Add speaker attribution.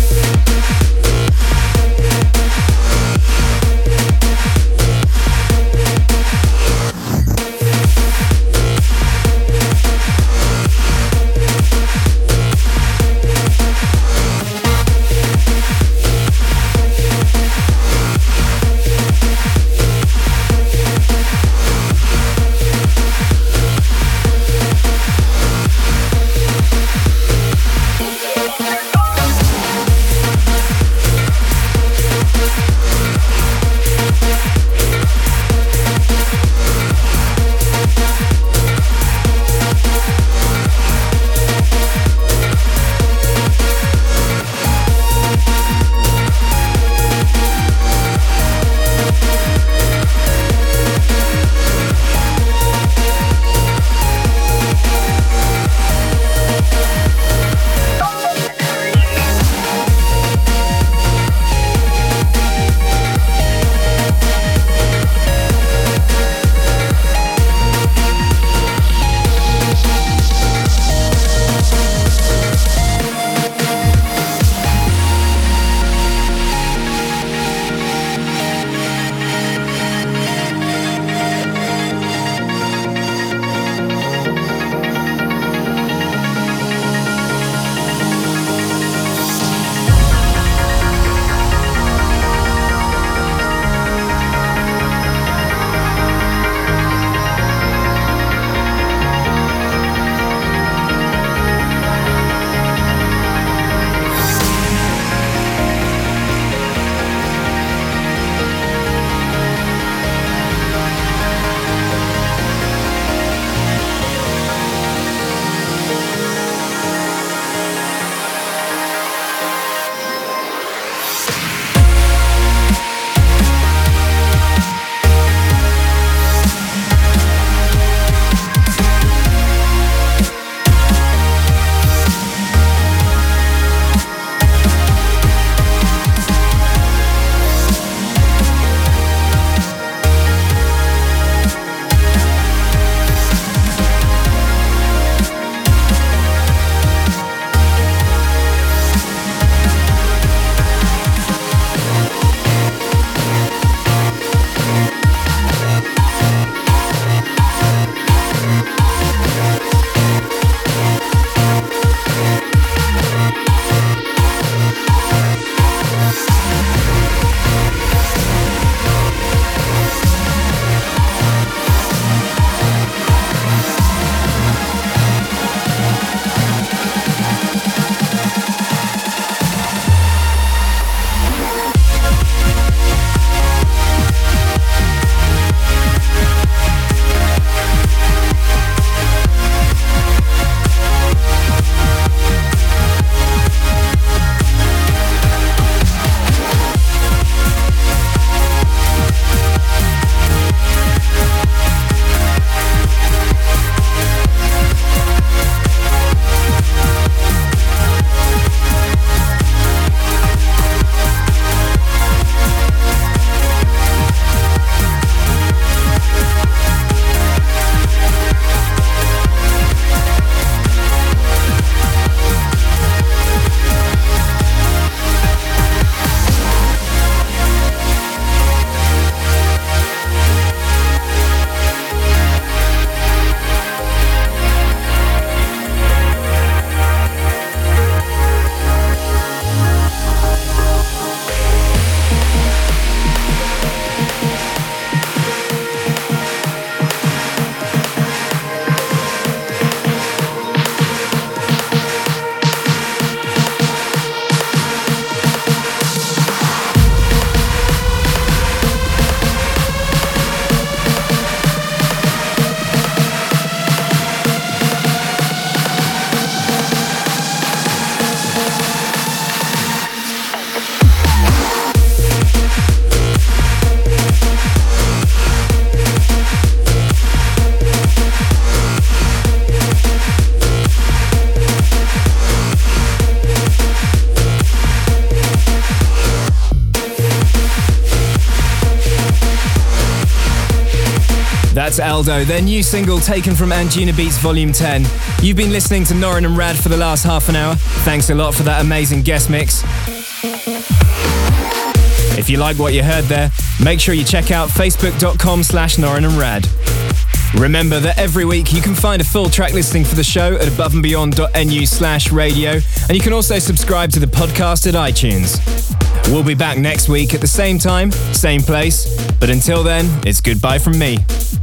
Speaker 1: That's Aldo, their new single taken from Anjunabeats Volume 10. You've been listening to Norin and Rad for the last half an hour. Thanks a lot for that amazing guest mix. If you like what you heard there, make sure you check out facebook.com/NoranandRad. Remember that every week you can find a full track listing for the show at aboveandbeyond.nu/radio, and you can also subscribe to the podcast at iTunes. We'll be back next week at the same time, same place, but until then, it's goodbye from me.